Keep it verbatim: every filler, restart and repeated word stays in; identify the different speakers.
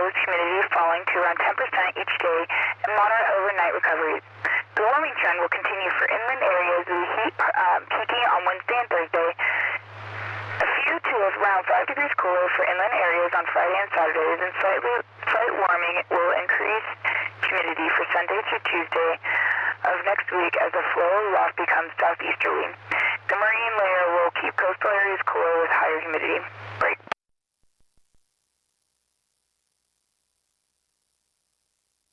Speaker 1: exposed humidity falling to around ten percent each day and moderate overnight recovery. The warming trend will continue for inland areas with heat um, peaking on Wednesday and Thursday. A few to around five degrees cooler for inland areas on Friday and Saturdays, and slightly slight warming will increase humidity for Sunday through Tuesday of next week as the flow of loft becomes southeasterly. The marine layer will keep coastal areas cooler with higher humidity.